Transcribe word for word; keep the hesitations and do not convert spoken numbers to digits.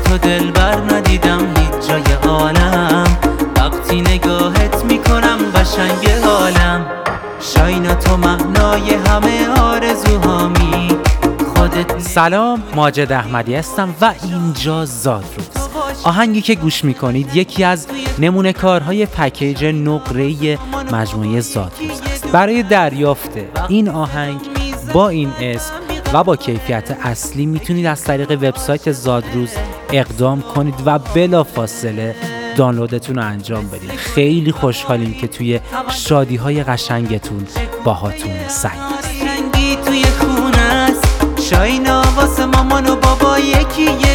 تو دلبر ندیدم هیچ جای عالم، وقتی نگاهت میکنم قشنگ حالم. شاینا تو معنای همه آرزوهامی خودت. سلام، ماجد احمدی هستم و اینجا زادروز. آهنگی که گوش میکنید یکی از نمونه کارهای پکیج نقره‌ای مجموعه زادروز است. برای دریافت این آهنگ با این اسم و با کیفیت اصلی میتونید از طریق وبسایت زادروز اقدام کنید و بلافاصله دانلودتون رو انجام بدید. خیلی خوشحالیم که توی شادی‌های قشنگتون باهاتون سعی توی خونه است. شاینا واسه مامان و بابا یکی